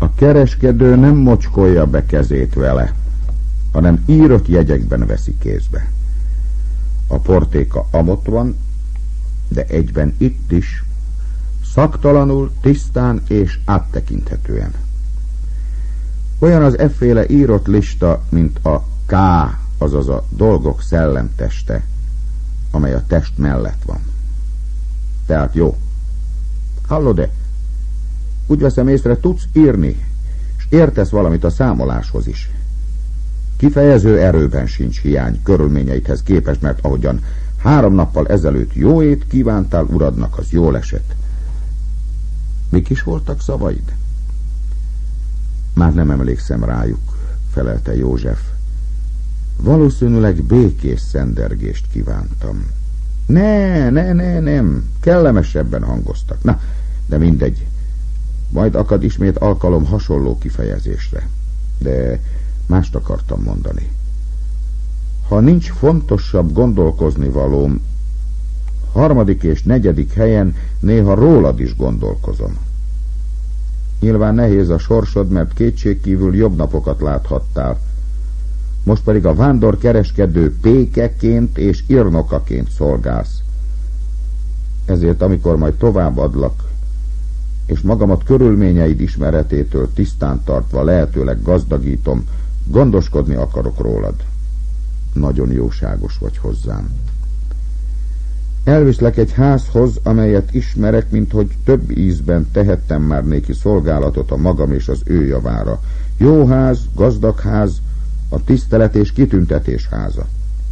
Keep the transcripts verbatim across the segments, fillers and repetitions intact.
A kereskedő nem mocskolja be kezét vele, hanem írott jegyekben veszi kézbe. A portéka amott van, de egyben itt is, szaktalanul, tisztán és áttekinthetően. Olyan az efféle írott lista, mint a K, azaz a dolgok szellemteste, amely a test mellett van. Tehát jó. Hallod-e? Úgy veszem észre, tudsz írni, és értesz valamit a számoláshoz is. Kifejező erőben sincs hiány körülményeidhez képest, mert ahogyan három nappal ezelőtt jó ét kívántál uradnak, az jól esett. Mik is voltak szavaid? Már nem emlékszem rájuk, felelte József. Valószínűleg békés szendergést kívántam. Ne, ne, ne, nem, kellemesebben hangoztak. Na, de mindegy. Majd akad ismét alkalom hasonló kifejezésre. De mást akartam mondani. Ha nincs fontosabb gondolkozni valóm, harmadik és negyedik helyen néha rólad is gondolkozom. Nyilván nehéz a sorsod, mert kétségkívül jobb napokat láthattál. Most pedig a vándor kereskedő pékeként és irnokaként szolgálsz. Ezért amikor majd továbbadlak, és magamat körülményeid ismeretétől tisztán tartva lehetőleg gazdagítom, gondoskodni akarok rólad. Nagyon jóságos vagy hozzám. Elviszlek egy házhoz, amelyet ismerek, minthogy több ízben tehettem már néki szolgálatot a magam és az ő javára. Jó ház, gazdag ház, a tisztelet és kitüntetés háza.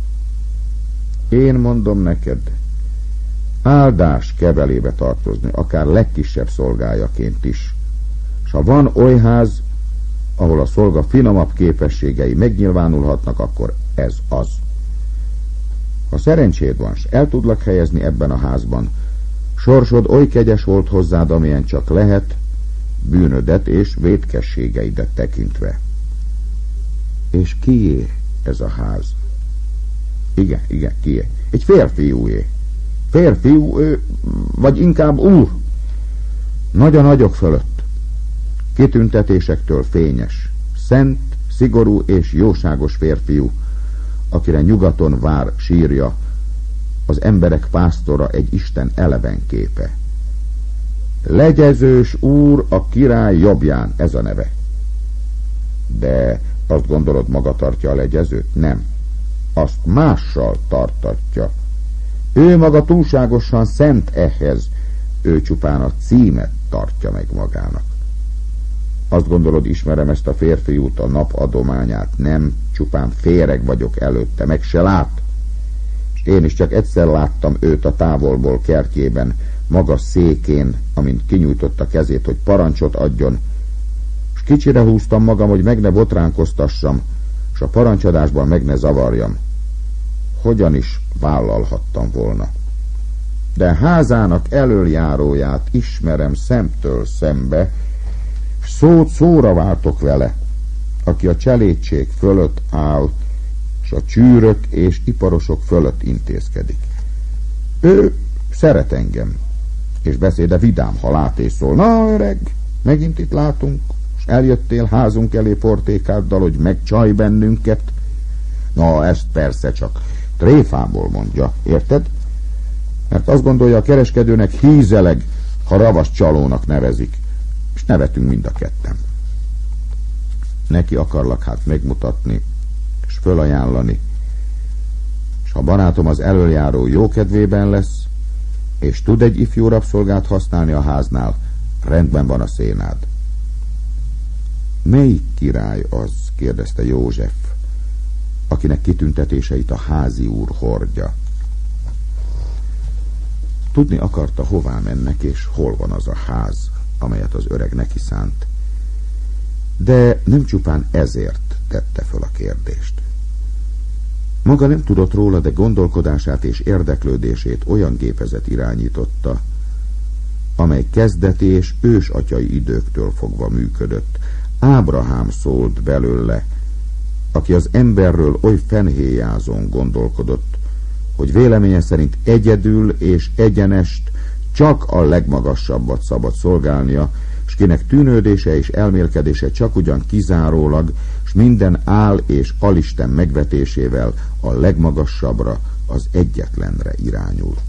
Én mondom neked, áldás kevelébe tartozni, akár legkisebb szolgájaként is. S ha van oly ház, ahol a szolga finomabb képességei megnyilvánulhatnak, akkor ez az. Ha szerencséd van, s el tudlak helyezni ebben a házban, sorsod oly kegyes volt hozzád, amilyen csak lehet, bűnödet és vétkességeidet tekintve. És kié ez a ház? Igen, igen, kié. Egy férfiúé. Férfiú, ő, vagy inkább úr. Nagy a nagyok fölött. Kitüntetésektől fényes, szent, szigorú és jóságos férfiú, akire nyugaton vár sírja, az emberek pásztora, egy Isten eleven képe. Legyezős úr a király jobbján, ez a neve. De azt gondolod, maga tartja a legyezőt? Nem. Azt mással tartatja. Ő maga túlságosan szent ehhez, ő csupán a címet tartja meg magának. Azt gondolod, ismerem ezt a férfiút, a nap adományát? Nem, csupán féreg vagyok előtte, meg se lát. És én is csak egyszer láttam őt a távolból kertjében, magas székén, amint kinyújtotta kezét, hogy parancsot adjon, és kicsire húztam magam, hogy meg ne botránkoztassam, és a parancsadásban meg ne zavarjam. Hogyan is vállalhattam volna? De házának elöljáróját ismerem szemtől szembe, szót szóra váltok vele, aki a cselédség fölött áll, és a csűrök és iparosok fölött intézkedik. Ő szeret engem, és beszéde vidám, ha lát és szól. Na, öreg, megint itt látunk, és eljöttél házunk elé portékáddal, hogy megcsalj bennünket. Na, ezt persze csak tréfából mondja, érted? Mert azt gondolja, a kereskedőnek hízeleg, ha ravas csalónak nevezik, és nevetünk mind a ketten. Neki akarlak hát megmutatni, és fölajánlani, és ha barátom az elöljáró jókedvében lesz, és tud egy ifjú rabszolgát használni a háznál, rendben van a szénád. Melyik király az, kérdezte József, akinek kitüntetéseit a házi úr hordja. Tudni akarta, hová mennek, és hol van az a ház, amelyet az öreg neki szánt. De nem csupán ezért tette föl a kérdést. Maga nem tudott róla, de gondolkodását és érdeklődését olyan gépezet irányította, amely kezdeti és ősatyai időktől fogva működött. Ábrahám szólt belőle, aki az emberről oly fenhéjázón gondolkodott, hogy véleménye szerint egyedül és egyenest csak a legmagasabbat szabad szolgálnia, s kinek tűnődése és elmélkedése csak ugyan kizárólag, s minden ál és alisten megvetésével a legmagasabbra, az egyetlenre irányult.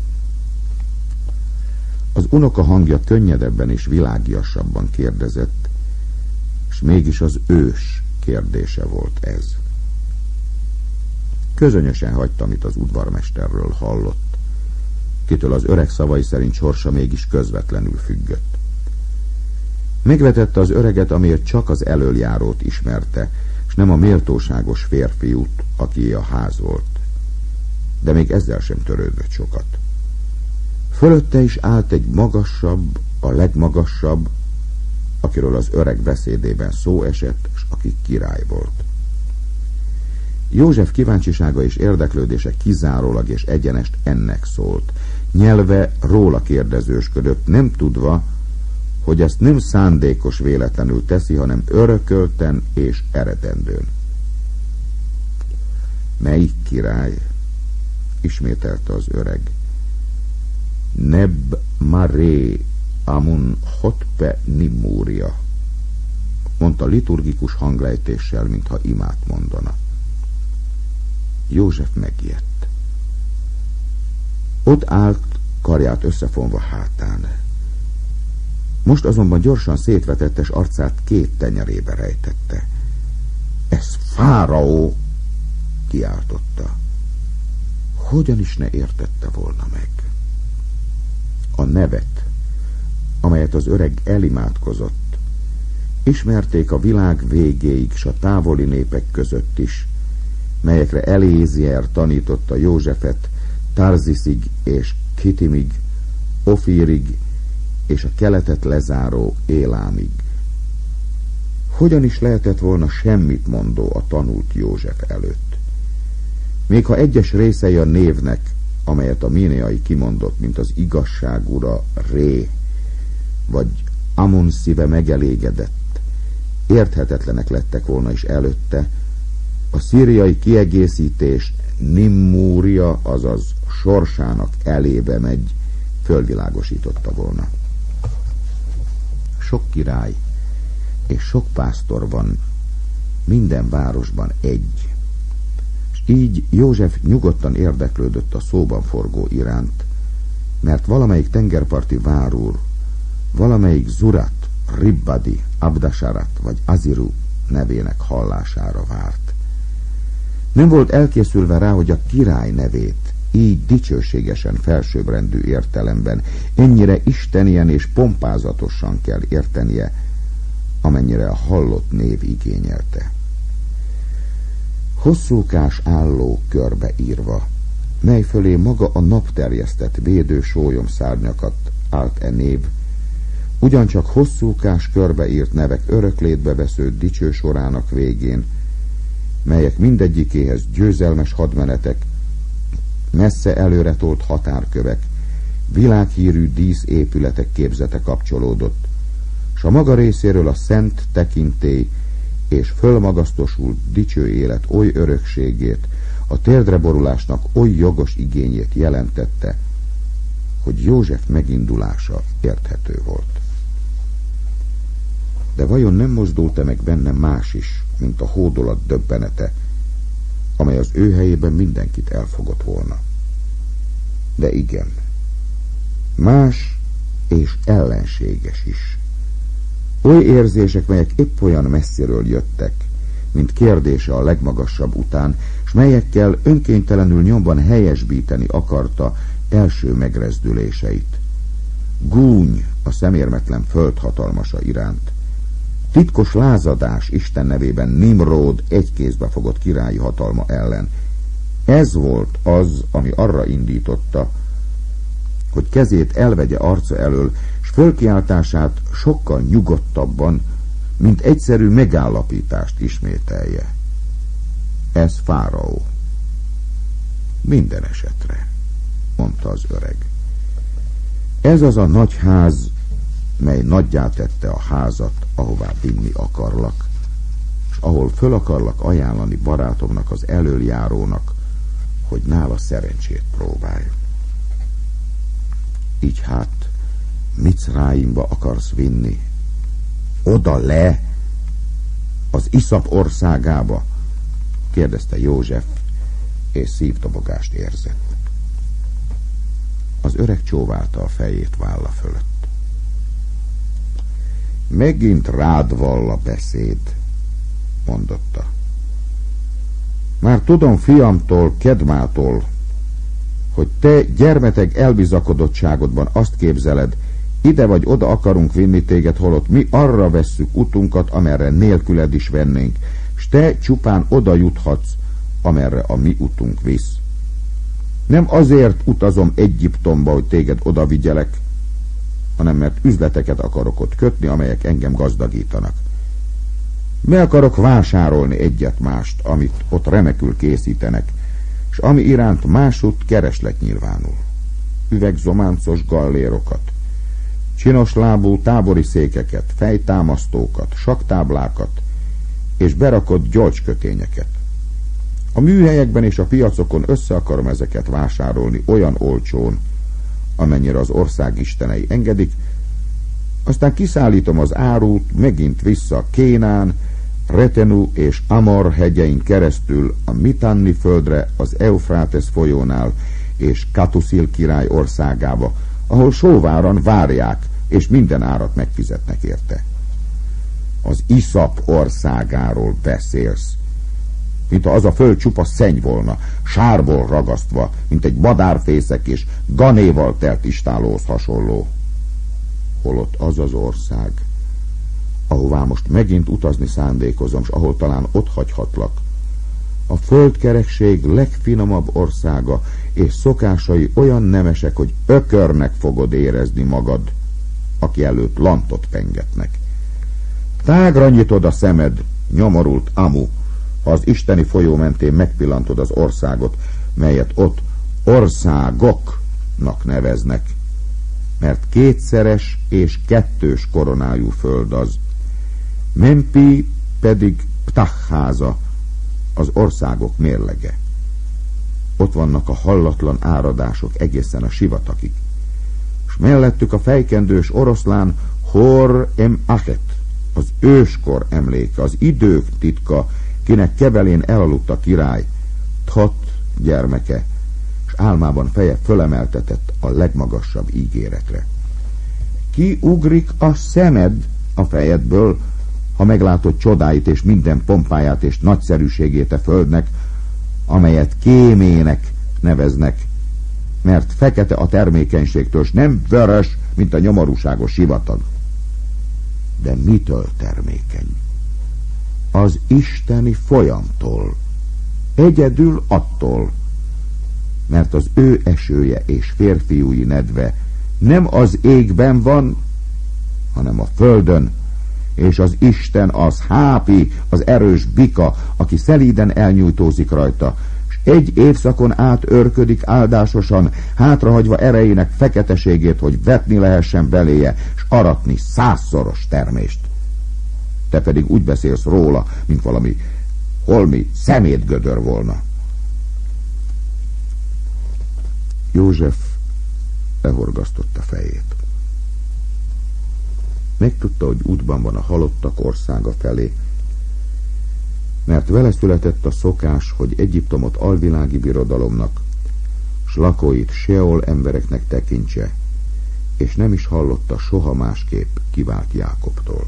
Az unoka hangja könnyedebben és világiasabban kérdezett, s mégis az ős kérdése volt ez. Közönösen hagyta, amit az udvarmesterről hallott, kitől az öreg szavai szerint sorsa mégis közvetlenül függött. Megvetette az öreget, amiért csak az elöljárót ismerte, s nem a méltóságos férfiút, aki a ház volt. De még ezzel sem törődött sokat. Fölötte is állt egy magasabb, a legmagasabb, akiről az öreg beszédében szó esett, s aki király volt. József kíváncsisága és érdeklődése kizárólag és egyenest ennek szólt. Nyelve róla kérdezősködött, nem tudva, hogy ezt nem szándékos véletlenül teszi, hanem örökölten és eredendőn. Melyik király? Ismételte az öreg. Neb Maré Amun Hotpe Nimmúria, mondta liturgikus hanglejtéssel, mintha imát mondana. József megijedt. Ott állt, karját összefonva hátán. Most azonban gyorsan szétvetettes arcát két tenyerébe rejtette. Ez fáraó, kiáltotta. Hogyan is ne értette volna meg? A nevet, amelyet az öreg elimádkozott, ismerték a világ végéig, s a távoli népek között is, melyekre Elézier tanította Józsefet Tarzisig és Kitimig, Ofírig és a keletet lezáró Élámig. Hogyan is lehetett volna semmit mondó a tanult József előtt? Még ha egyes részei a névnek, amelyet a míneai kimondott, mint az igazság ura Ré, vagy Amon szíve megelégedett, érthetetlenek lettek volna is előtte, a szíriai kiegészítés Nimmúria, azaz sorsának elébe megy, fölvilágosította volna. Sok király és sok pásztor van, minden városban egy. És így József nyugodtan érdeklődött a szóban forgó iránt, mert valamelyik tengerparti várúr, valamelyik Zurat, Ribbadi, Abdasarat vagy Aziru nevének hallására várt. Nem volt elkészülve rá, hogy a király nevét így dicsőségesen felsőbbrendű értelemben, ennyire istenien és pompázatosan kell értenie, amennyire a hallott név igényelte. Hosszúkás álló körbe írva, mely fölé maga a nap terjesztett védő sólyomszárnyakat állt e név, ugyancsak hosszúkás körbeírt nevek öröklétbe vesző dicső sorának végén, melyek mindegyikéhez győzelmes hadmenetek, messze előre tolt határkövek, világhírű díszépületek képzete kapcsolódott, s a maga részéről a szent tekintély és fölmagasztosult dicső élet oly örökségét, a térdre borulásnak oly jogos igényét jelentette, hogy József megindulása érthető volt. De vajon nem mozdult-e meg benne más is, mint a hódolat döbbenete, amely az ő helyében mindenkit elfogott volna? De igen, más és ellenséges is. Oly érzések, melyek épp olyan messziről jöttek, mint kérdése a legmagasabb után, s melyekkel önkéntelenül nyomban helyesbíteni akarta első megrezdüléseit. Gúny a szemérmetlen földhatalmasa iránt, titkos lázadás Isten nevében Nimród egykézbe fogott királyi hatalma ellen. Ez volt az, ami arra indította, hogy kezét elvegye arca elől, s fölkiáltását sokkal nyugodtabban, mint egyszerű megállapítást ismételje. Ez fáraó. Minden esetre, mondta az öreg. Ez az a nagy ház, mely nagyjá tette a házat, ahová vinni akarlak, és ahol föl akarlak ajánlani barátomnak, az elöljárónak, hogy nála szerencsét próbálj. Így hát Micráimba akarsz vinni, Oda le? Az iszap országába? Kérdezte József, és szívdobogást érzett. Az öreg csóválta a fejét válla fölött. Megint rád vall a beszéd, mondotta. Már tudom fiamtól, Kedmától, hogy te gyermeteg elbizakodottságodban azt képzeled, ide vagy oda akarunk vinni téged, holott mi arra vesszük utunkat, amerre nélküled is vennénk, s te csupán oda juthatsz, amerre a mi utunk visz. Nem azért utazom Egyiptomba, hogy téged oda vigyelek, hanem mert üzleteket akarok ott kötni, amelyek engem gazdagítanak. Meg akarok vásárolni egyet-mást, amit ott remekül készítenek, és ami iránt másút kereslet nyilvánul. Üvegzománcos gallérokat, csinos lábú tábori székeket, fejtámasztókat, saktáblákat és berakott gyolcskötényeket. A műhelyekben és a piacokon össze akarom ezeket vásárolni olyan olcsón, amennyire az ország istenei engedik, aztán kiszállítom az árut megint vissza Kénán, Retenu és Amor hegyein keresztül a Mitanni földre, az Eufrátesz folyónál és Katuszil király országába, ahol sóváran várják, és minden árat megfizetnek érte. Az iszap országáról beszélsz, mintha az a föld csupa szenny volna, sárból ragasztva, mint egy madárfészek és ganéval telt istálóhoz hasonló. Holott az az ország, ahová most megint utazni szándékozom, s ahol talán ott hagyhatlak, a földkerekség legfinomabb országa, és szokásai olyan nemesek, hogy ökörnek fogod érezni magad, aki előtt lantot pengetnek. Tágra nyitod a szemed, nyomorult Amu, ha az isteni folyó mentén megpillantod az országot, melyet ott országoknak neveznek, mert kétszeres és kettős koronájú föld az. Mempi pedig Ptahháza, az országok mérlege. Ott vannak a hallatlan áradások egészen a sivatagig, és mellettük a fejkendős oroszlán Hor em Achet, az őskor emléke, az idők titka, kinek kebelén elaludt a király, Thot gyermeke, és álmában feje fölemeltetett a legmagasabb ígéretre. Ki ugrik a szemed a fejedből, ha meglátod csodáit és minden pompáját és nagyszerűségét a földnek, amelyet kémének neveznek, mert fekete a termékenységtől, s nem vörös, mint a nyomorúságos sivatag. De mitől termékeny? Az isteni folyamtól, egyedül attól, mert az ő esője és férfiúi nedve nem az égben van, hanem a földön, és az Isten az Hápi, az erős bika, aki szelíden elnyújtózik rajta, és egy évszakon át örködik áldásosan, hátrahagyva erejének feketeségét, hogy vetni lehessen beléje, és aratni százszoros termést. Te pedig úgy beszélsz róla, mint valami holmi szemétgödör volna. József lehorgasztotta fejét. Megtudta, hogy útban van a halottak országa felé, mert vele született a szokás, hogy Egyiptomot alvilági birodalomnak, s lakóit Seol embereknek tekintse, és nem is hallotta soha másképp kivált Jákobtól.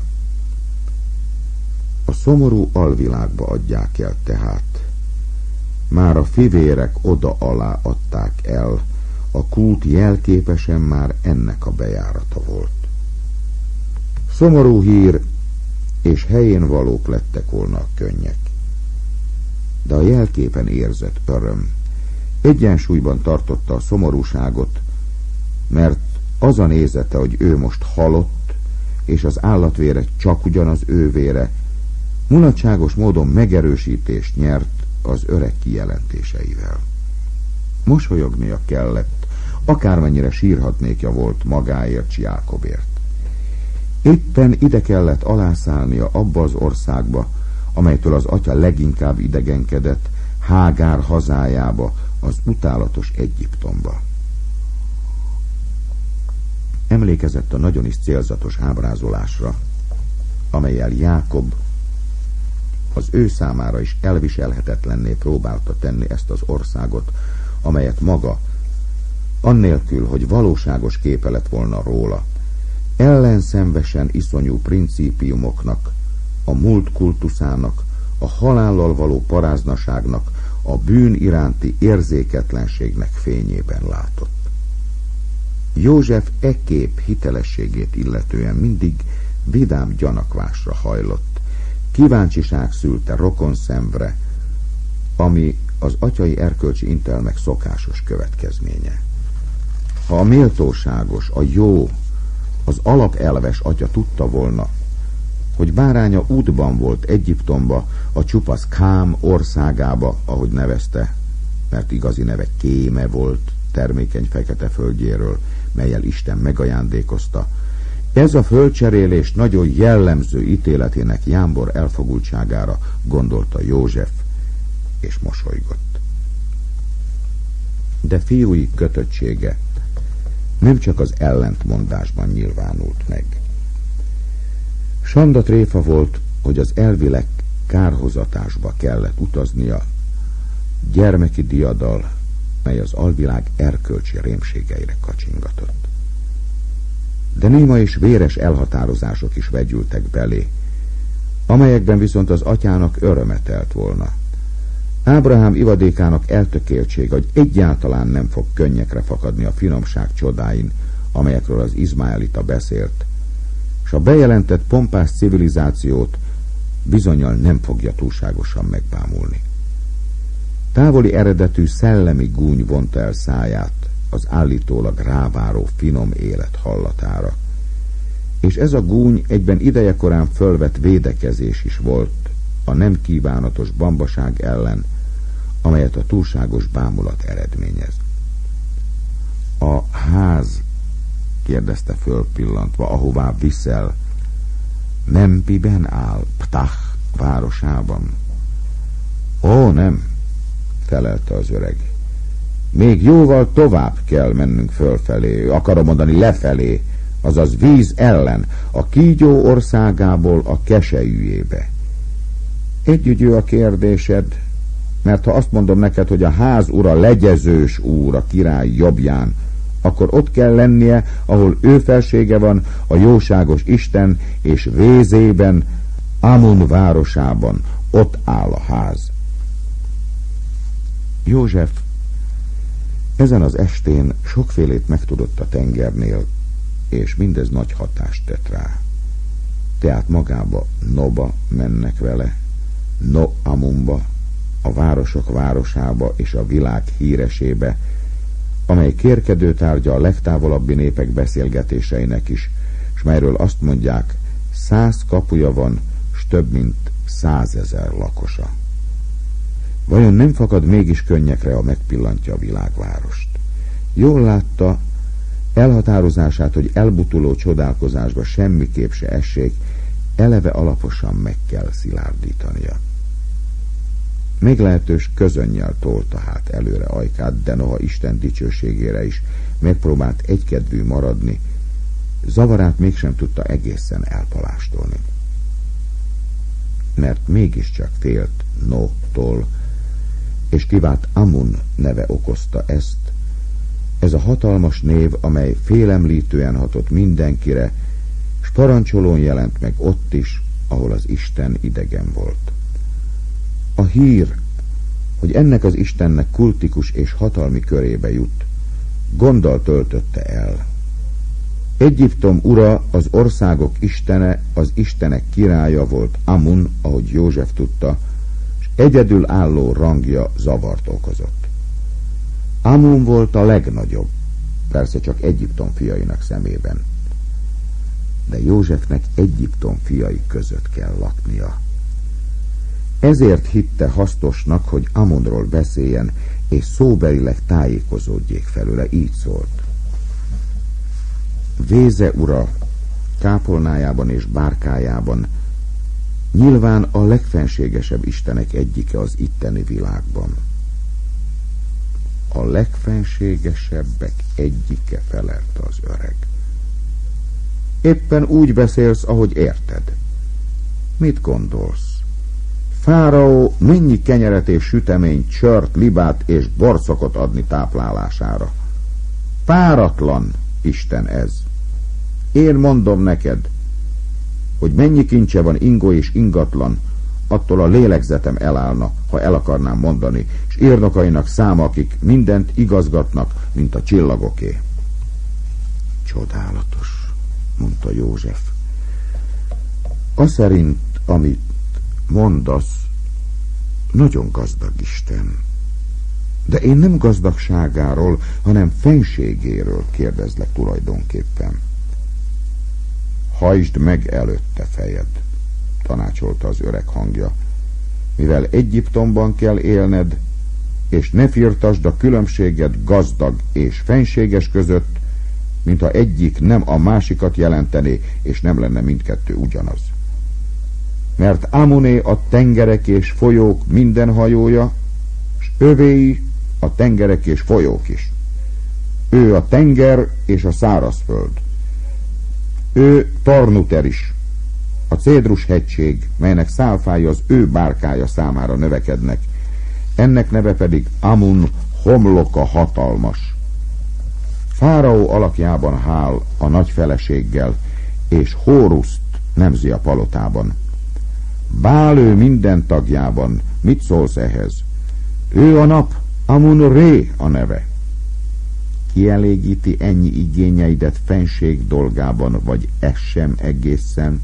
A szomorú alvilágba adják el tehát. Már a fivérek oda alá adták el, a kút jelképesen már ennek a bejárata volt. Szomorú hír, és helyén valók lettek volna a könnyek. De a jelképen érzett öröm egyensúlyban tartotta a szomorúságot, mert az a nézete, hogy ő most halott, és az állatvére csak ugyanaz ő vére, mulatságos módon megerősítést nyert az öreg kijelentéseivel. Mosolyognia kellett, akármennyire sírhatnékja volt magáért, Jákobért. Éppen ide kellett alászállnia abba az országba, amelytől az atya leginkább idegenkedett, Hágár hazájába, az utálatos Egyiptomba. Emlékezett a nagyon is célzatos ábrázolásra, amellyel Jákob az ő számára is elviselhetetlenné próbálta tenni ezt az országot, amelyet maga, annélkül, hogy valóságos képe lett volna róla, ellenszenvesen iszonyú principiumoknak, a múlt kultuszának, a halállal való paráznaságnak, a bűn iránti érzéketlenségnek fényében látott. József e kép hitelességét illetően mindig vidám gyanakvásra hajlott. Kíváncsiság szülte rokonszemvre, ami az atyai erkölcsi intelmek szokásos következménye. Ha a méltóságos, a jó, az alapelves atya tudta volna, hogy báránya útban volt Egyiptomba, a csupasz Kám országába, ahogy nevezte, mert igazi neve Kéme volt, termékeny fekete földjéről, mellyel Isten megajándékozta. Ez a földcserélés nagyon jellemző ítéletének jámbor elfogultságára gondolta József, és mosolygott. De fiúi kötöttsége nem csak az ellentmondásban nyilvánult meg. Sanda tréfa volt, hogy az elvileg kárhozatásba kellett utaznia, gyermeki diadal, mely az alvilág erkölcsi rémségeire kacsingatott. De néma és véres elhatározások is vegyültek belé, amelyekben viszont az atyának öröme telt volna. Ábrahám ivadékának eltökéltsége, hogy egyáltalán nem fog könnyekre fakadni a finomság csodáin, amelyekről az izmaelita beszélt, és a bejelentett pompás civilizációt bizonnyal nem fogja túlságosan megbámulni. Távoli eredetű szellemi gúny vonta el száját az állítólag ráváró finom élet hallatára, és ez a gúny egyben idejekorán fölvett védekezés is volt a nem kívánatos bambaság ellen, amelyet a túlságos bámulat eredményez. A ház, kérdezte fölpillantva, ahová viszel, Mempiben áll, Ptah városában? Ó, nem, felelte az öreg. Még jóval tovább kell mennünk fölfelé, akarom mondani lefelé, azaz víz ellen, a kígyó országából a keselyűjébe. Együgyű a kérdésed, mert ha azt mondom neked, hogy a ház ura legyezős úr a király jobbján, akkor ott kell lennie, ahol ő felsége van, a jóságos Isten, és vézében, Amun városában, ott áll a ház. József ezen az estén sokfélét megtudott a tengernél, és mindez nagy hatást tett rá. Tehát magába Noba mennek vele, No Amunba, a városok városába és a világ híresébe, amely kérkedő tárgya a legtávolabbi népek beszélgetéseinek is, s melyről azt mondják, száz kapuja van, s több mint százezer lakosa. Vajon nem fakad mégis könnyekre, ha megpillantja a világvárost? Jól látta elhatározását, hogy elbutuló csodálkozásba semmiképp se essék, eleve alaposan meg kell szilárdítania. Meglehetős közönnyel tolta hát előre ajkát, de noha Isten dicsőségére is megpróbált egykedvű maradni, zavarát mégsem tudta egészen elpalástolni. Mert mégiscsak félt No-tól, és kivált Amun neve okozta ezt, ez a hatalmas név, amely félemlítően hatott mindenkire, s parancsolón jelent meg ott is, ahol az Isten idegen volt. A hír, hogy ennek az Istennek kultikus és hatalmi körébe jut, gonddal töltötte el. Egyiptom ura, az országok istene, az istenek királya volt Amun, ahogy József tudta, és egyedül álló rangja zavart okozott. Amun volt a legnagyobb, persze csak Egyiptom fiainak szemében. De Józsefnek Egyiptom fiai között kell laknia. Ezért hitte hasznosnak, hogy Amunról beszéljen, és szóbelileg tájékozódjék felőle, így szólt. Véze ura kápolnájában és bárkájában nyilván a legfenségesebb istenek egyike az itteni világban. A legfenségesebbek egyike, felelte az öreg. Éppen úgy beszélsz, ahogy érted. Mit gondolsz? Fáraó mennyi kenyeret és süteményt, sört, libát és bort szokott adni táplálására? Páratlan Isten ez. Én mondom neked, hogy mennyi kincse van ingó és ingatlan, attól a lélegzetem elállna, ha el akarnám mondani, és írnokainak száma, akik mindent igazgatnak, mint a csillagoké. Csodálatos, mondta József. Aszerint, amit mondasz, nagyon gazdag Isten. De én nem gazdagságáról, hanem fenségéről kérdezlek tulajdonképpen. Hajtsd meg előtte fejed, tanácsolta az öreg hangja, mivel Egyiptomban kell élned, és ne firtasd a különbséget gazdag és fenséges között, mintha egyik nem a másikat jelentené, és nem lenne mindkettő ugyanaz. Mert Amuné a tengerek és folyók minden hajója, s övéi a tengerek és folyók is. Ő a tenger és a szárazföld. Ő Tarnuter is, a Cédrus hegység, melynek szálfái az ő bárkája számára növekednek. Ennek neve pedig Amun, homloka hatalmas. Fáraó alakjában hál a nagy feleséggel, és Hóruszt nemzi a palotában. Bál ő minden tagjában, mit szólsz ehhez? Ő a nap, Amun-Ré a neve. Kielégíti ennyi igényeidet fenség dolgában, vagy ez sem egészen?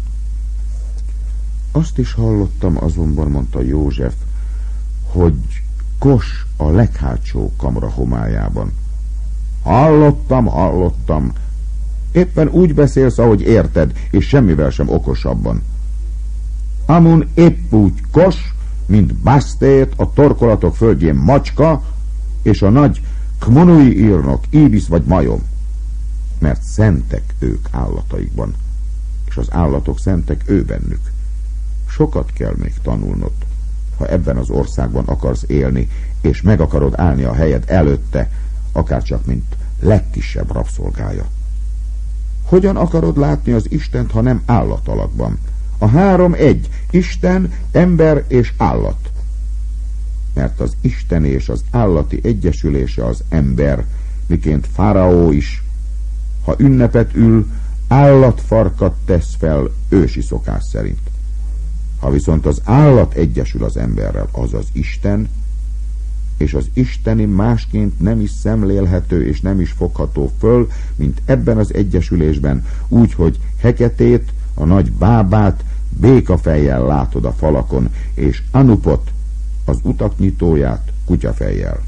Azt is hallottam azonban, mondta József, hogy Kos a leghátsó kamra homályában. Hallottam, hallottam. Éppen úgy beszélsz, ahogy érted, és semmivel sem okosabban. Amun épp úgy Kos, mint Basztét, a torkolatok földjén macska, és a nagy Kmonui írnok, íbisz vagy majom. Mert szentek ők állataikban, és az állatok szentek ő bennük. Sokat kell még tanulnod, ha ebben az országban akarsz élni, és meg akarod állni a helyed előtte, akárcsak mint legkisebb rabszolgája. Hogyan akarod látni az Istent, ha nem állatalakban? A három egy, Isten, ember és állat. Mert az Isten és az állati egyesülése az ember, miként Fáraó is, ha ünnepet ül, állatfarkat tesz fel ősi szokás szerint. Ha viszont az állat egyesül az emberrel, az az Isten, és az isteni másként nem is szemlélhető és nem is fogható föl, mint ebben az egyesülésben, úgy, hogy Heketét, a nagy bábát békafejjel látod a falakon, és Anupot, az utak nyitóját kutyafejjel.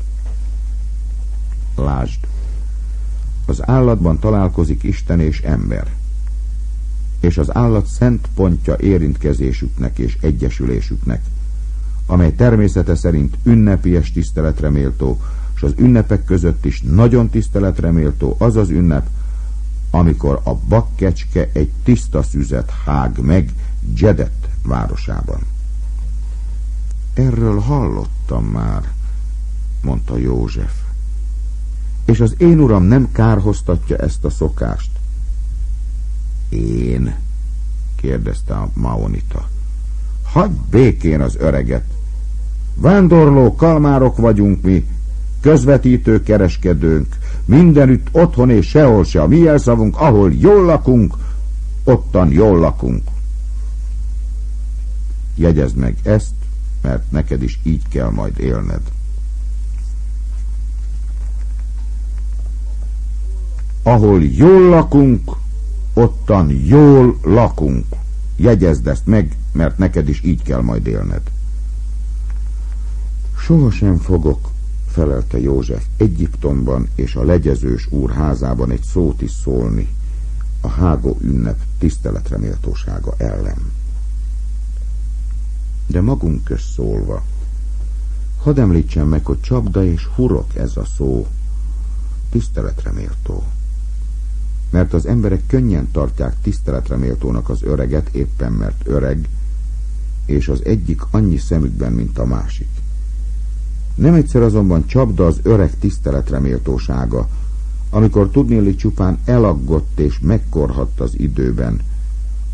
Lásd, az állatban találkozik Isten és ember, és az állat szent pontja érintkezésüknek és egyesülésüknek, amely természete szerint ünnepies tiszteletre méltó, és az ünnepek között is nagyon tiszteletre méltó az az ünnep, amikor a bakkecske egy tiszta szüzet hág meg Dzsedett városában. Erről hallottam már, mondta József. És az én uram nem kárhoztatja ezt a szokást? Én? kérdezte a maonita. Hagyj békén az öreget. Vándorló kalmárok vagyunk mi, közvetítő kereskedőnk, mindenütt otthon és sehol se a mi jelszavunk, ahol jól lakunk, ottan jól lakunk. Jegyezd meg ezt, mert neked is így kell majd élned. Ahol jól lakunk, ottan jól lakunk. Jegyezd ezt meg, mert neked is így kell majd élned. Sohasem fogok, felelte József, Egyiptomban és a legyezős úr házában egy szót is szólni a hágó ünnep tiszteletre méltósága ellen. De magunk közt szólva, hadd említsem meg, hogy csapda és hurok ez a szó, tiszteletre méltó. Mert az emberek könnyen tartják tiszteletre méltónak az öreget, éppen mert öreg, és az egyik annyi szemükben, mint a másik. Nem egyszer azonban csapda az öreg tiszteletre méltósága, amikor tudnélik csupán elaggott és megkorhadt az időben,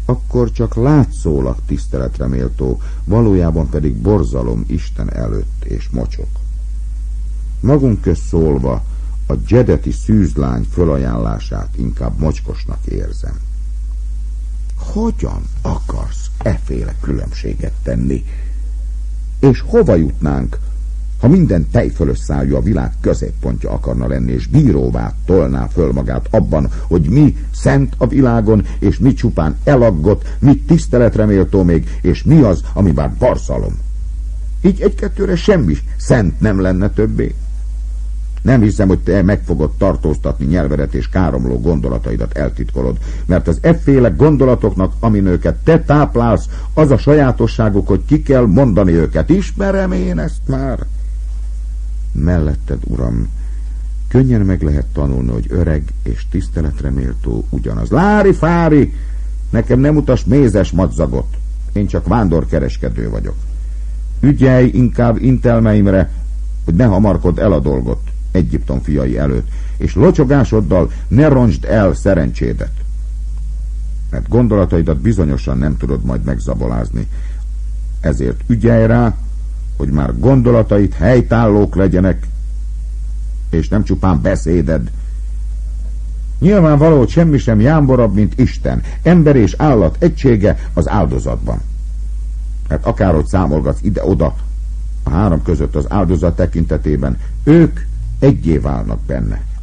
akkor csak látszólag tiszteletre méltó, valójában pedig borzalom Isten előtt és mocsok. Magunk közt szólva, a dzsedeti szűzlány fölajánlását inkább mocskosnak érzem. Hogyan akarsz efféle különbséget tenni? És hova jutnánk, ha minden tejfölös szájú a világ középpontja akarna lenni, és bíróvá tolná föl magát abban, hogy mi szent a világon, és mi csupán elaggott, mi tiszteletre méltó még, és mi az, ami bár barzalom. Így egy-kettőre semmi szent nem lenne többé. Nem hiszem, hogy te meg fogod tartóztatni nyelvedet és káromló gondolataidat eltitkolod, mert az efféle gondolatoknak, amin őket te táplálsz, az a sajátosságuk, hogy ki kell mondani őket. Ismerem én ezt már. Melletted, uram, könnyen meg lehet tanulni, hogy öreg és tiszteletre méltó ugyanaz. Lári fári, nekem nem utas mézes madzagot, én csak vándorkereskedő vagyok. Ügyelj inkább intelmeimre, hogy ne hamarkod el a dolgot Egyiptom fiai előtt, és locsogásoddal ne roncsd el szerencsédet. Mert gondolataidat bizonyosan nem tudod majd megzabolázni. Ezért ügyelj rá, hogy már gondolatait helytállók legyenek, és nem csupán beszéded. Nyilvánvaló, hogy semmi sem jámborabb, mint Isten, ember és állat egysége az áldozatban. Mert akárhogy számolgatsz ide-oda, a három között az áldozat tekintetében, ők egyé válnak benne.